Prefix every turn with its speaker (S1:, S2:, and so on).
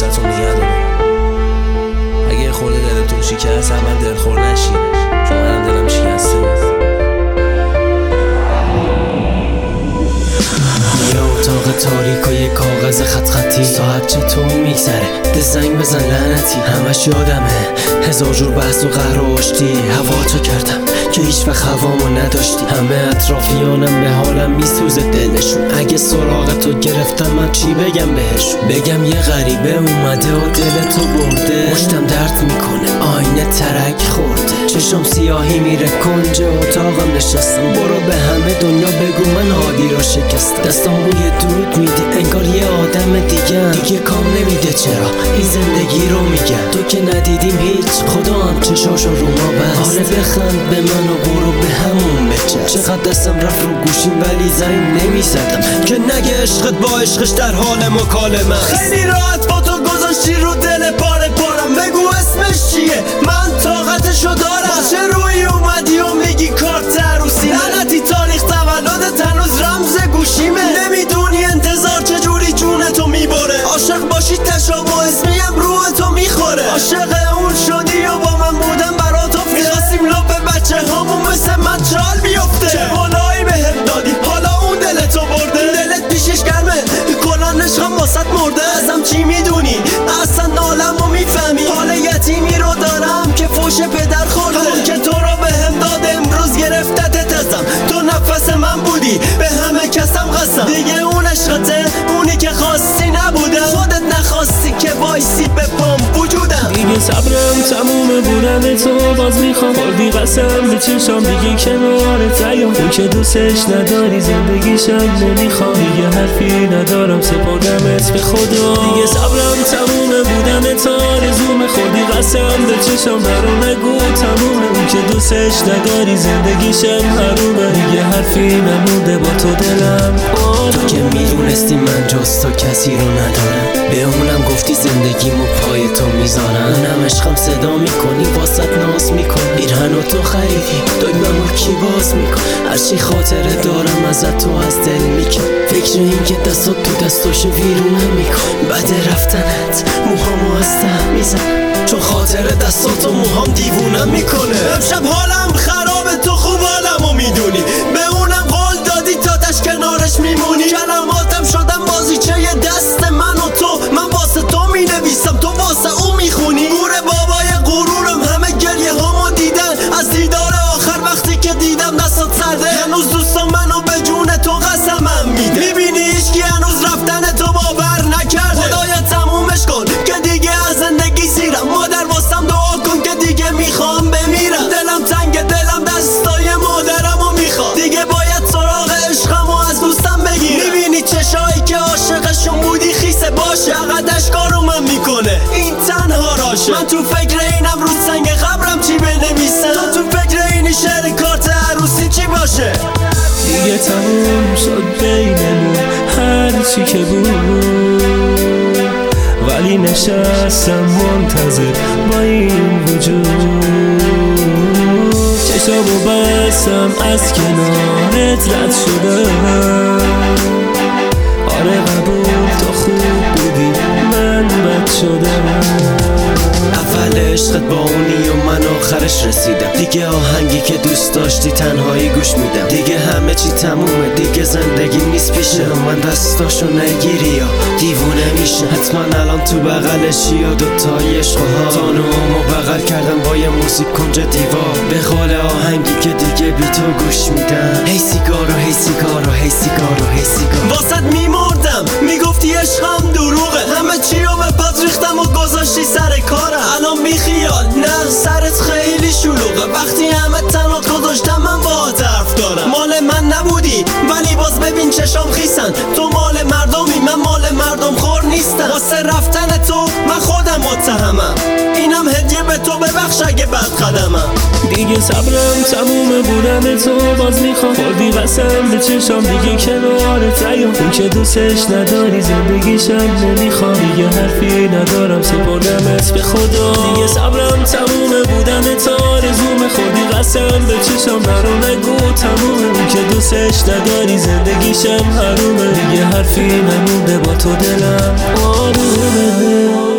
S1: واسهتون نگه دارم. اگه خورده دلتون شکست من دلخور نشین، چون منم دلم شکسته بود. یه اتاق تاریک و یه کاغذ خط خطی، ساعت چطور میگذره ده زنگ بزن لعنتی. همش یادمه هزار جور بحث و قهر و آشتی، هوا تو کردم که هیچ وقت هوامو نداشتی. همه اطرافیانم به حالم میسوزه دلشون، اگه سراغ تو گرفتم من چی بگم بهشون؟ بگم یه غریبه اومده و دلتو برده، مشتم درد میکنه آینه ترک خورده، چشم سیاهی میره کنج اتاقم نشستم. برو به همه دنیا بگو من هادی را شکستم. دستم بوی دود میده انگار یه آدم دیگه کام نمیده. چرا این زندگی رو میگم تو که ندیدیم هیچ، خدا هم چشاشو رو ما بست. آره بخند به من و برو به همون بچست. چقدر دستم رفت رو گوشیم ولی زنگ نمیزدم که نگه عشقت با عشقش در حال مکالمه. خیلی راحت با تو گذاشتی رو دل پاره پارم، بگو اسمش چیه من طاقتشو دارم. چه روی اومدی و میگی کارت عروسی، لعنتی تاریخ تولدت هنوز رمز گوشیمه. نمیدونی انتظار چجوری جونتو میبره، عاشق باشی تشابه اسمیم روح تو میخوره. عاشق اون شدی و با من بودم برات افته، میخواستیم لب بچه هامون مثل من چال بیفته. چه بالایی بهت دادی حالا اون دلتو برده، دلت پیشش گرمه کلان عشقم واسط مرده. ازم چی میدونی اصلا نالمو میفهمی، حال یتیمی رو دارم که فوش پدر خورده. همون که تو رو بهم داد امروز گرفتت ازم، تو نفس من بودی به همه کسم قسم. دیگه اون عشقته اونی که خواستی نبوده، خودت نخواستی که وایسی به پام وجودم.
S2: دیگه صبرم تمومه بودن تو باز میخوام، خوردی قسم به چشام دیگه کنارت نیام. اون که دوستش نداری زندگیشم نمیخوام، دیگه حرفی ندارم سپردمت به خدا. دیگه صبرم تمومه بودن تو آرزومه، خوردی قسم به چشام برام نگو تمومه. اون که دوستش نداری زندگیشم حرومه، دیگه حرفی نمونده با تو دلم آرومه.
S1: تو که میدونستی من جز تو کسی رو ندارم، به اونم گفتی زندگیمو پای تو میذارم. اونم عشقم صدا میکنی واسط ناز میکنی، پیرهن و تو خریدی دگممو کی باز میکن. هرچی خاطره دارم ازت تو از دل میکن، فکر این که دستات تو دستاشو ویرونم میکن. بعد رفتنت موهامو از ته میزن، چون خاطر دستات و موهام دیوونم میکنه. امشب حالم خرابه تو خوب حالمو میدونی، به اونم قول دادی تا تش کنارش میمونی. کلماتم شدم بازیچه دست من و تو، من واسه تو مینویسم تو واسه اون میخونی. گوره بابای غرورم همه گریه هامو دیدن، از دیدار آخر وقتی که دیدم دستات سرده. هنوز دوستان منو به جون تو قسمم میده، میبینی هیچکی هنوز رفتن تو باور نکرده. خدایا تمومش کن که دیگه از زندگی سیرم، مادر واسم دعا کن که دیگه میخوام بمیرم. دلم تنگ دلم دستای مادرمو میخواد، دیگه باید سراغ عشقمو از دوستم بگیرم. میبینی چشایی که عاشقشون بودی خیسه باشه، عقد اشکارو من میکنه این تنها راشه. من تو فکر اینم رو سنگ قبرم چی بنویسم، تو فکر اینی شعر کارت عروسی چی باشه.
S2: دیگه تموم شد بینمون هر چی که بود، ولی نشستم منتظر با این وجود. چشامو بستم از کنارت رد شدم، آره قبول تو خوب بودی من بد شدم.
S1: اول عشقت با اونی و من آخرش رسیدم، دیگه آهنگی که دوست داشتی تنهایی گوش میدم. دیگه همه چی تمومه دیگه زندگی نیست پیشه، من دستاشو نگیری یا دیوونه میشه. حتما الان تو بغلشی یا دوتای عشقها، تانوامو بغل کردم با یه موزیک کنج دیوار، به قول آهنگی که دیگه بی تو گوش میدم. هی سیگارو هی سیگارو هی سیگارو هی سیگارو، واسط میمردم میگفتی عشقم دروغه، همه چیو به پات ریختم و گذاشتی سر کارم. الان بی خیال نه سرت خیلی شلوغه، وقتی همه تنات گذاشتم من باهات حرف دارم. مال من نبودی ولی باز ببین چشام خیسن، تو مال مردمی من مال مردم خور نیستم. واسه رفتن تو من خودم متهمم، اینم هدیه به تو ببخش اگه بد قدمم.
S2: دیگه صبرم تمومه بودن تو باز میخوام، خوردی قسم به چشام دیگه کنارت نیام. اون که دوستش نداری زندگیشم نمیخوام، دیگه حرفی ندارم سپردمت به خدا. دیگه صبرم تمومه بودن تو آرزومه، خوردی قسم به چشام برام نگو تمومه. اون که دوستش نداری زندگیشم حرومه، دیگه حرفی نمونده با تو دلم آرومه.